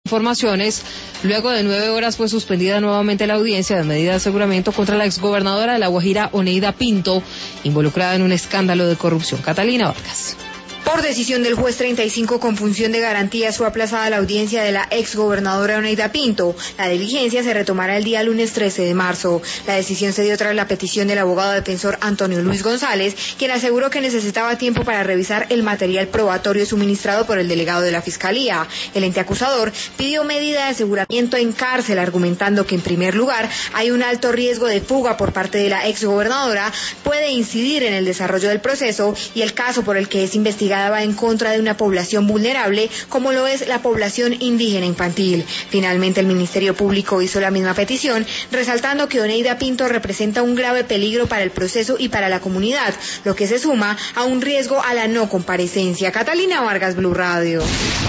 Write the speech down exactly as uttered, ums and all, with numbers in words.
Informaciones, luego de nueve horas fue suspendida nuevamente la audiencia de medida de aseguramiento contra la exgobernadora de La Guajira, Oneida Pinto, involucrada en un escándalo de corrupción. Catalina Vargas. Por decisión del juez treinta y cinco con función de garantías fue aplazada la audiencia de la exgobernadora Oneida Pinto. La diligencia se retomará el día lunes trece de marzo. La decisión se dio tras la petición del abogado defensor Antonio Luis González, quien aseguró que necesitaba tiempo para revisar el material probatorio suministrado por el delegado de la Fiscalía. El ente acusador pidió medida de aseguramiento en cárcel, argumentando que en primer lugar hay un alto riesgo de fuga por parte de la exgobernadora, puede incidir en el desarrollo del proceso y el caso por el que es investigada va en contra de una población vulnerable como lo es la población indígena infantil. Finalmente el Ministerio Público hizo la misma petición, resaltando que Oneida Pinto representa un grave peligro para el proceso y para la comunidad, lo que se suma a un riesgo a la no comparecencia. Catalina Vargas, Blue Radio.